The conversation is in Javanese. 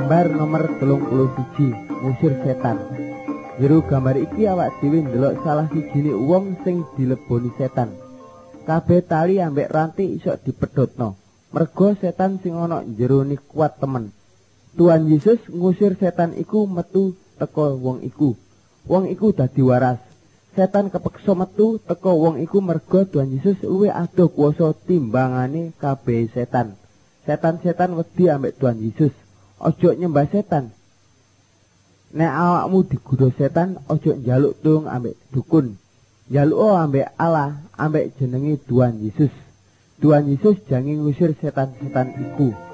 Gambar nomor 31, ngusir setan. Jero gambar iki awak dhewe ndelok salah sijine wong sing dileboni setan. Kabeh tali ambek ranti iso dipedhotno. Merga setan sing ana jerone kuat temen. Tuhan Yesus ngusir setan iku metu teka wong iku. Wong iku dadi waras. Setan kepeksa metu teka wong iku merga Tuhan Yesus luwih adoh kuwasa timbangane kabeh setan. Setan-setan wedi ambek Tuhan Yesus. Ojo nyembah setan. Nek awakmu digodha setan, ojo njaluk tulung ambek dukun. Njaluk ambek Allah, ambek jenenge Tuhan Yesus. Tuhan Yesus jange ngusir setan-setan iku.